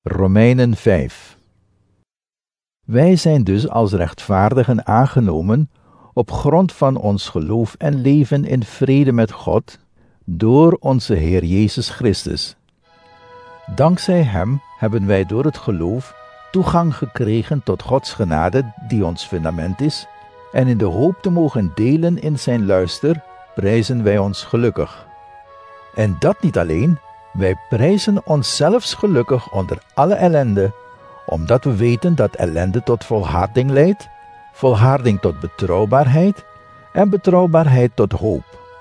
Romeinen 5. Wij zijn dus als rechtvaardigen aangenomen op grond van ons geloof en leven in vrede met God door onze Heer Jezus Christus. Dankzij Hem hebben wij door het geloof toegang gekregen tot Gods genade die ons fundament is, en in de hoop te mogen delen in zijn luister prijzen wij ons gelukkig. En dat niet alleen, wij prijzen ons zelfs gelukkig onder alle ellende, omdat we weten dat ellende tot volharding leidt, volharding tot betrouwbaarheid en betrouwbaarheid tot hoop.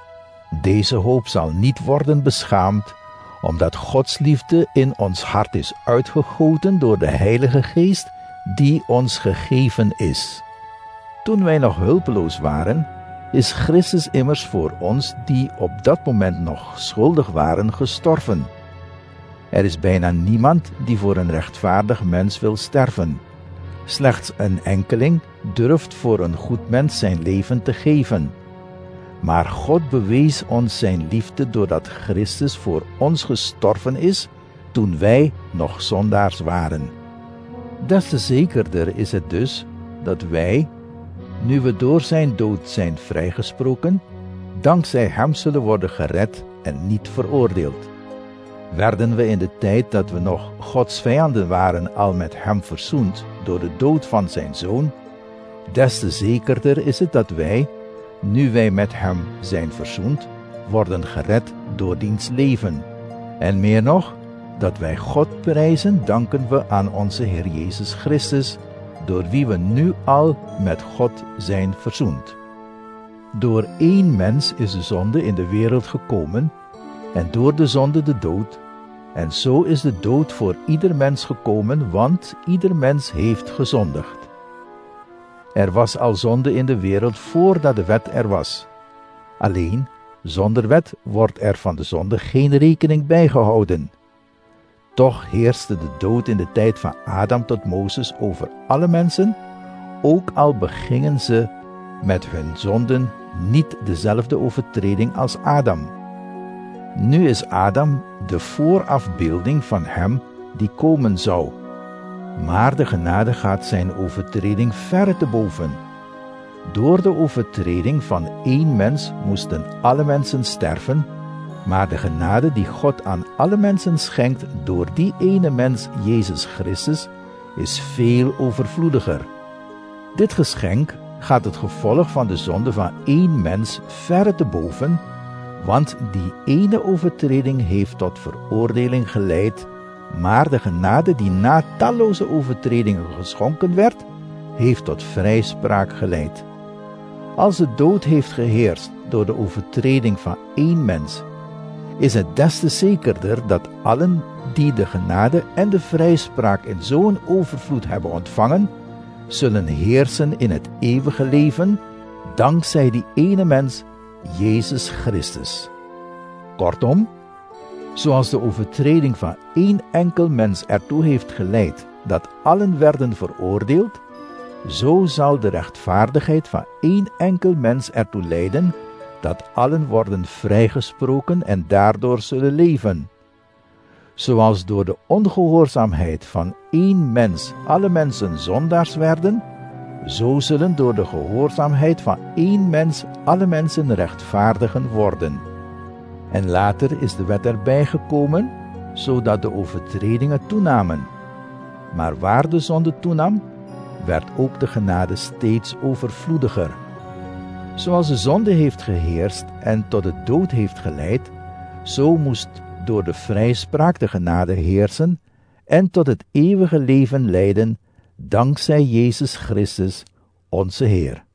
Deze hoop zal niet worden beschaamd, omdat Gods liefde in ons hart is uitgegoten door de Heilige Geest die ons gegeven is. Toen wij nog hulpeloos waren, is Christus immers voor ons, die op dat moment nog schuldig waren, gestorven. Er is bijna niemand die voor een rechtvaardig mens wil sterven. Slechts een enkeling durft voor een goed mens zijn leven te geven. Maar God bewees ons zijn liefde doordat Christus voor ons gestorven is toen wij nog zondaars waren. Des te zekerder is het dus dat wij, nu we door zijn dood zijn vrijgesproken, dankzij hem zullen worden gered en niet veroordeeld. Werden we in de tijd dat we nog Gods vijanden waren al met hem verzoend door de dood van zijn Zoon, des te zekerder is het dat wij, nu wij met hem zijn verzoend, worden gered door diens leven. En meer nog, dat wij God prijzen, danken we aan onze Heer Jezus Christus, door wie we nu al met God zijn verzoend. Door één mens is de zonde in de wereld gekomen, en door de zonde de dood, en zo is de dood voor ieder mens gekomen, want ieder mens heeft gezondigd. Er was al zonde in de wereld voordat de wet er was. Alleen, zonder wet wordt er van de zonde geen rekening bijgehouden. Toch heerste de dood in de tijd van Adam tot Mozes over alle mensen, ook al begingen ze met hun zonden niet dezelfde overtreding als Adam. Nu is Adam de voorafbeelding van hem die komen zou. Maar de genade gaat zijn overtreding verre te boven. Door de overtreding van één mens moesten alle mensen sterven, maar de genade die God aan alle mensen schenkt door die ene mens, Jezus Christus, is veel overvloediger. Dit geschenk gaat het gevolg van de zonde van één mens verre te boven, want die ene overtreding heeft tot veroordeling geleid, maar de genade die na talloze overtredingen geschonken werd, heeft tot vrijspraak geleid. Als de dood heeft geheerst door de overtreding van één mens, is het des te zekerder dat allen die de genade en de vrijspraak in zo'n overvloed hebben ontvangen, zullen heersen in het eeuwige leven, dankzij die ene mens, Jezus Christus. Kortom, zoals de overtreding van één enkel mens ertoe heeft geleid dat allen werden veroordeeld, zo zal de rechtvaardigheid van één enkel mens ertoe leiden dat allen worden vrijgesproken en daardoor zullen leven. Zoals door de ongehoorzaamheid van één mens alle mensen zondaars werden, zo zullen door de gehoorzaamheid van één mens alle mensen rechtvaardigen worden. En later is de wet erbij gekomen, zodat de overtredingen toenamen. Maar waar de zonde toenam, werd ook de genade steeds overvloediger. Zoals de zonde heeft geheerst en tot de dood heeft geleid, zo moest door de vrijspraak de genade heersen en tot het eeuwige leven leiden, dankzij Jezus Christus, onze Heer.